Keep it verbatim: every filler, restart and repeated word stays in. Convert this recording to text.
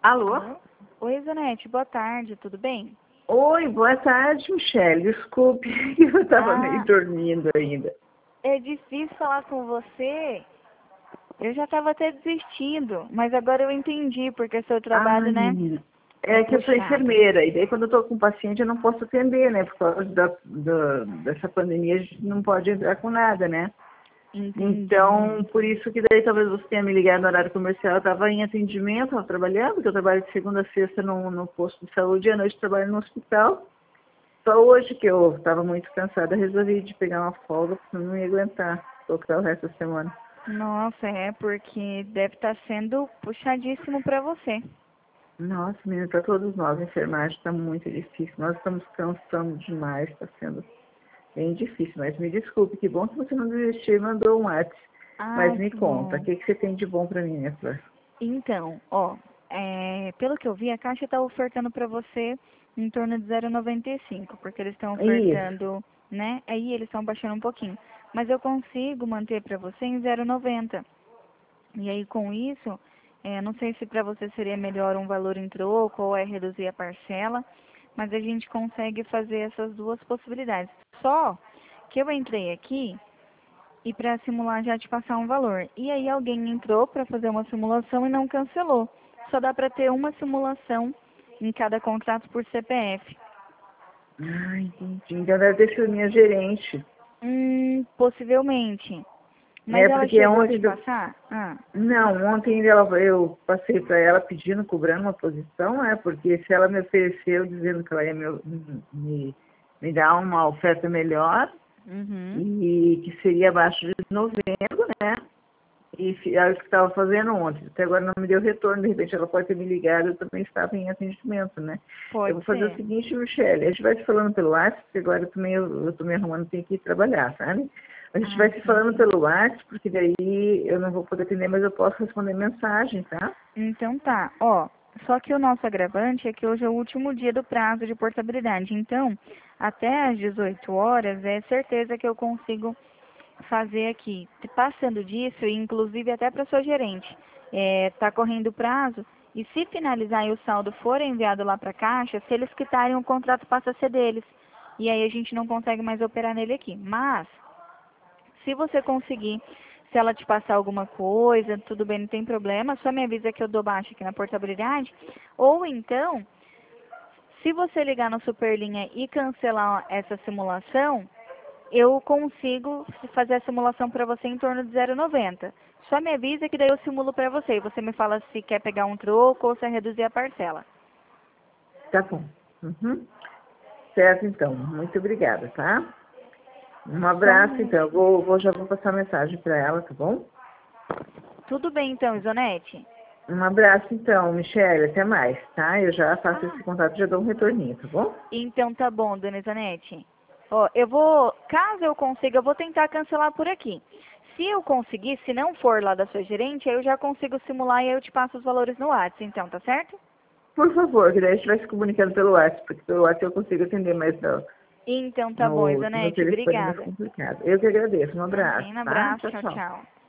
Alô? Alô? Oi, Zanete, boa tarde, tudo bem? Oi, boa tarde, Michele. Desculpe, eu estava meio Ah, dormindo ainda. é difícil falar com você. Eu já estava até desistindo, mas agora eu entendi porque seu trabalho, Ai, né, menina. é É que eu sou puxado. enfermeira, e daí quando eu estou com paciente eu não posso atender, né? Por causa da, da, dessa pandemia a gente não pode entrar com nada, né? Entendi. Então, por isso que daí talvez você tenha me ligado no horário comercial. Eu estava em atendimento, estava trabalhando, porque eu trabalho de segunda a sexta no, no posto de saúde e à noite trabalho no hospital. Só hoje que eu estava muito cansada, resolvi de pegar uma folga, porque eu não ia aguentar tocar o resto da semana. Nossa, é porque deve estar sendo puxadíssimo para você. Nossa, menina, para todos nós, a enfermagem está muito difícil. Nós estamos cansando demais, está sendo bem difícil. Mas me desculpe, que bom que você não desistiu e mandou um WhatsApp. Mas Ai, me que conta, o bom. que, que você tem de bom para mim, minha flor? Então, ó, é, pelo que eu vi, a Caixa está ofertando para você em torno de zero vírgula noventa e cinco, porque eles estão Isso, ofertando, né? Aí eles estão baixando um pouquinho. Mas eu consigo manter para você em zero vírgula noventa. E aí com isso, é, não sei se para você seria melhor um valor em troco ou é reduzir a parcela, mas a gente consegue fazer essas duas possibilidades. Só que eu entrei aqui e para simular já te passar um valor. E aí alguém entrou para fazer uma simulação e não cancelou. Só dá para ter uma simulação em cada contrato por C P F. ah, entendi. Então deve ter sido minha gerente. Hum, possivelmente. Mas É ela porque chegou a ontem, te passar? Ah, não, ontem ela, eu passei para ela pedindo, cobrando uma posição, é porque se ela me ofereceu dizendo que ela ia me, me, me dar uma oferta melhor, uhum. e que seria abaixo de novembro, né? E fi- era o que estava fazendo ontem. Até agora não me deu retorno, de repente ela pode ter me ligado, eu também estava em atendimento, né? Eu Pode vou fazer o ser. seguinte, Michele, a gente vai se falando pelo WhatsApp, porque agora eu também eu estou me arrumando, tenho que ir trabalhar, sabe? A gente Ah, vai se falando entendi. pelo WhatsApp, porque daí eu não vou poder atender, mas eu posso responder mensagem, tá? Então tá, ó. Só que o nosso agravante é que hoje é o último dia do prazo de portabilidade. Então, até às dezoito horas, é certeza que eu consigo fazer aqui. Passando disso, e inclusive até para sua gerente, está correndo o prazo, e se finalizar e o saldo for enviado lá para a Caixa, se eles quitarem, o contrato passa a ser deles. E aí a gente não consegue mais operar nele aqui. Mas, se você conseguir, se ela te passar alguma coisa, tudo bem, não tem problema, só me avisa que eu dou baixa aqui na portabilidade. Ou então, se você ligar no Superlinha e cancelar essa simulação, eu consigo fazer a simulação para você em torno de zero vírgula noventa. Só me avisa que daí eu simulo para você. E você me fala se quer pegar um troco ou se é reduzir a parcela. Tá bom. Uhum. Certo, então. Muito obrigada, tá? Um abraço, Só... então. Eu vou, vou, já vou passar mensagem para ela, tá bom? Tudo bem então, Isonete? Um abraço, então, Michele. Até mais, tá? Eu já faço Ah, esse contato e já dou um retorninho, tá bom? então tá bom, dona Isonete. Ó, eu vou, caso eu consiga, eu vou tentar cancelar por aqui. Se eu conseguir, se não for lá da sua gerente, aí eu já consigo simular e aí eu te passo os valores no WhatsApp, então, tá certo? Por favor, que daí a gente vai se comunicando pelo WhatsApp, porque pelo WhatsApp eu consigo atender, mas no, Então tá bom, no, no Isonete, telefone é mais obrigada. complicado. Eu que agradeço. Um abraço, Imagina, tá? abraço, Tchau, tchau, tchau. tchau.